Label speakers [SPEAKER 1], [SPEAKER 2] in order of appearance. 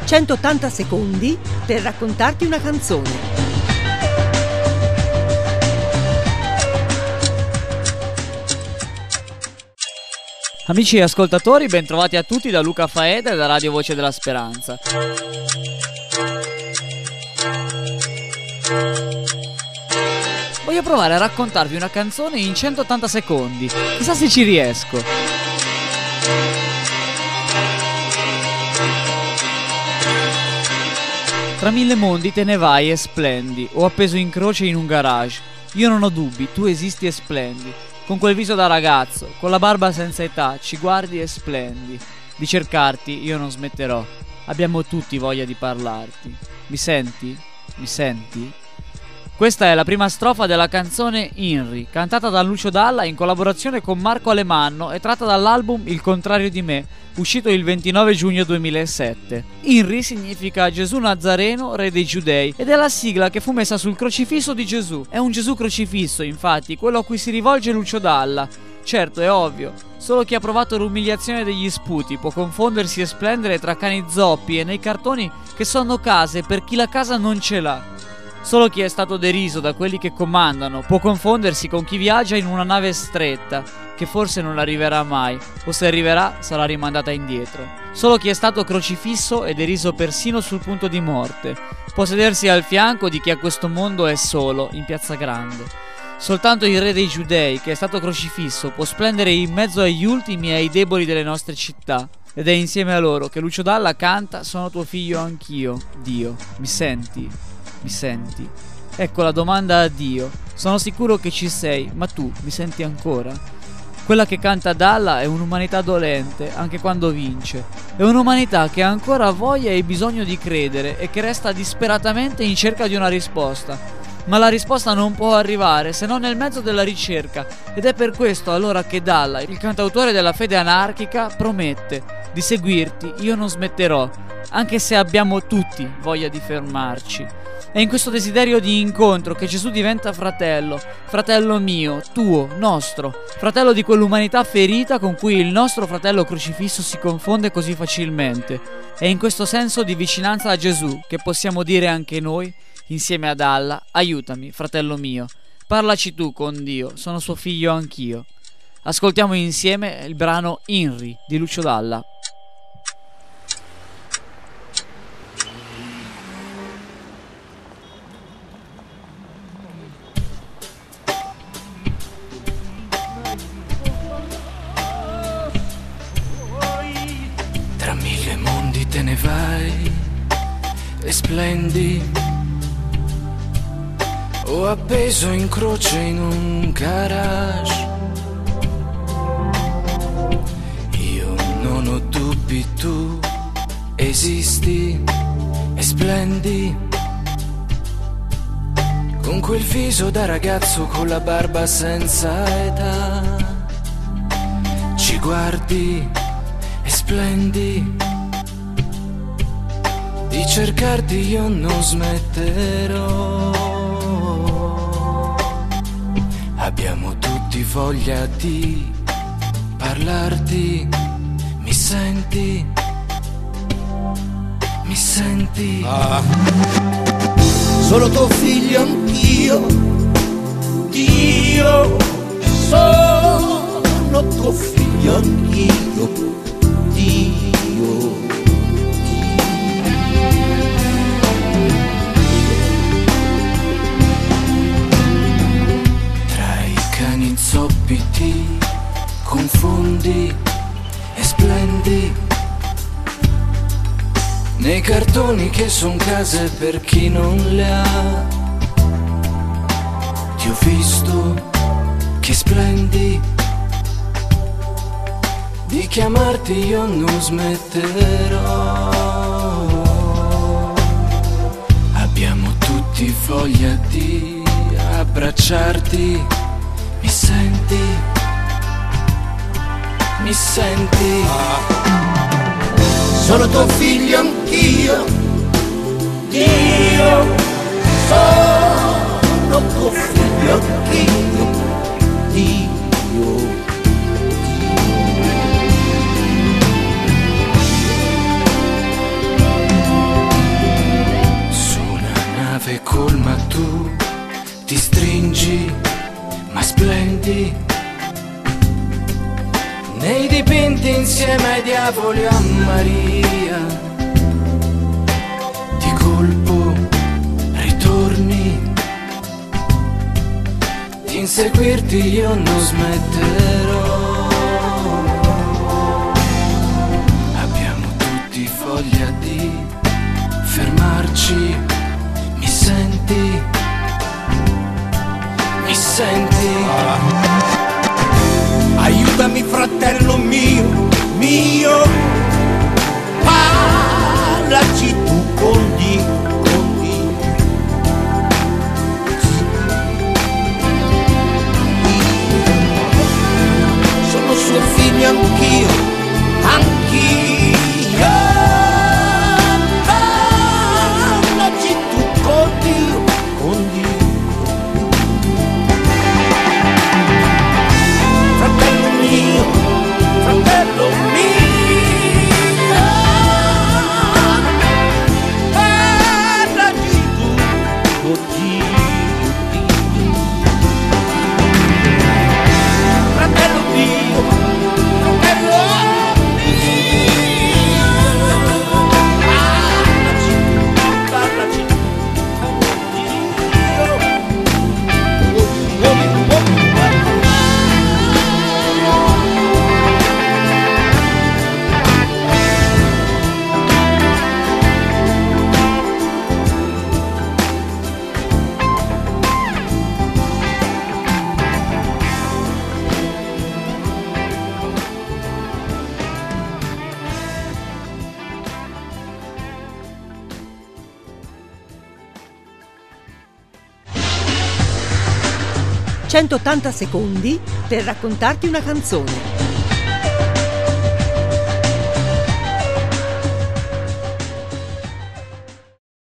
[SPEAKER 1] 180 secondi per raccontarti una canzone.
[SPEAKER 2] Amici e ascoltatori, bentrovati a tutti da Luca Faeda e da Radio Voce della Speranza. Voglio provare a raccontarvi una canzone in 180 secondi. Chissà se ci riesco. Tra mille mondi te ne vai e splendi, ho appeso in croce in un garage. Io non ho dubbi, tu esisti e splendi. Con quel viso da ragazzo, con la barba senza età, ci guardi e splendi. Di cercarti io non smetterò, abbiamo tutti voglia di parlarti. Mi senti? Mi senti? Questa è la prima strofa della canzone Inri, cantata da Lucio Dalla in collaborazione con Marco Alemanno e tratta dall'album Il contrario di me, uscito il 29 giugno 2007. Inri significa Gesù Nazareno, re dei Giudei, ed è la sigla che fu messa sul crocifisso di Gesù. È un Gesù crocifisso, infatti, quello a cui si rivolge Lucio Dalla. Certo, è ovvio, solo chi ha provato l'umiliazione degli sputi può confondersi e splendere tra cani zoppi e nei cartoni che sono case per chi la casa non ce l'ha. Solo chi è stato deriso da quelli che comandano può confondersi con chi viaggia in una nave stretta, che forse non arriverà mai, o se arriverà sarà rimandata indietro. Solo chi è stato crocifisso e deriso persino sul punto di morte può sedersi al fianco di chi a questo mondo è solo, in Piazza Grande. Soltanto il re dei Giudei, che è stato crocifisso, può splendere in mezzo agli ultimi e ai deboli delle nostre città. Ed è insieme a loro che Lucio Dalla canta Sono tuo figlio anch'io, Dio, mi senti? Mi senti? Ecco la domanda a Dio. Sono sicuro che ci sei, ma tu mi senti ancora? Quella che canta Dalla è un'umanità dolente, anche quando vince. È un'umanità che ha ancora voglia e bisogno di credere e che resta disperatamente in cerca di una risposta. Ma la risposta non può arrivare se non nel mezzo della ricerca, ed è per questo allora che Dalla, il cantautore della fede anarchica, promette di seguirti, io non smetterò, anche se abbiamo tutti voglia di fermarci. È in questo desiderio di incontro che Gesù diventa fratello, fratello mio, tuo, nostro, fratello di quell'umanità ferita con cui il nostro fratello crocifisso si confonde così facilmente. È in questo senso di vicinanza a Gesù che possiamo dire anche noi, insieme ad Allah, aiutami, fratello mio, parlaci tu con Dio, sono suo figlio anch'io. Ascoltiamo insieme il brano Inri di Lucio Dalla.
[SPEAKER 3] Tra mille mondi te ne vai e splendi, ho appeso in croce in un garage. Io non ho dubbi, tu esisti e splendi. Con quel viso da ragazzo, con la barba senza età, ci guardi e splendi. Di cercarti io non smetterò, abbiamo tutti voglia di parlarti. Mi senti? Mi senti?
[SPEAKER 4] Sono tuo figlio anch'io, Dio, sono tuo figlio anch'io, Dio.
[SPEAKER 3] Tra i cani zoppi ti confondi e splendi, nei cartoni che son case per chi non le ha. Ti ho visto che splendi, di chiamarti io non smetterò. Abbiamo tutti voglia di abbracciarti. Mi senti? Mi senti?
[SPEAKER 4] Sono tuo figlio anch'io, Dio, sono tuo figlio anch'io, Dio.
[SPEAKER 3] ai diavoli o a Maria, di colpo ritorni, di inseguirti io non smetterò. Abbiamo tutti voglia di fermarci, mi senti? Mi senti?
[SPEAKER 4] Aiutami fratello mio, mio, parlaci tu con Dio, con Dio. Sono suo figlio anch'io, anch'io. Parlaci tu con Dio, con Dio. Fratello mio, fratello mio, parlaci tu con Dio. Fratello mio, fratello mio, parlaci tu con
[SPEAKER 1] Dio. 180 secondi per raccontarti una canzone.